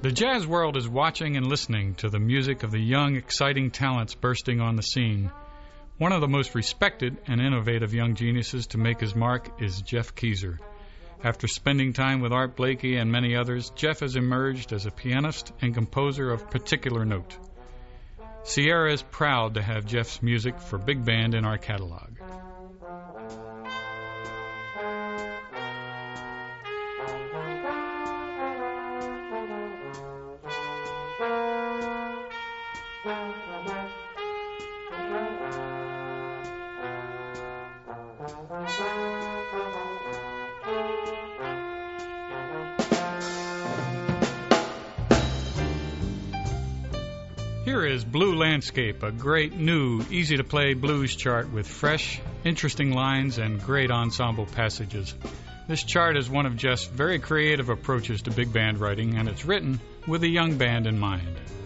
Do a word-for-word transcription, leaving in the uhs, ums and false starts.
The jazz world is watching and listening to the music of the young, exciting talents bursting on the scene. One of the most respected and innovative young geniuses to make his mark is Jeff Keezer. After spending time with Art Blakey and many others, Jeff has emerged as a pianist and composer of particular note. Sierra is proud to have Jeff's music for big band in our catalog. Here is Blue Landscape, a great new, easy-to-play blues chart with fresh, interesting lines and great ensemble passages. This chart is one of Jeff's very creative approaches to big band writing, and it's written with a young band in mind.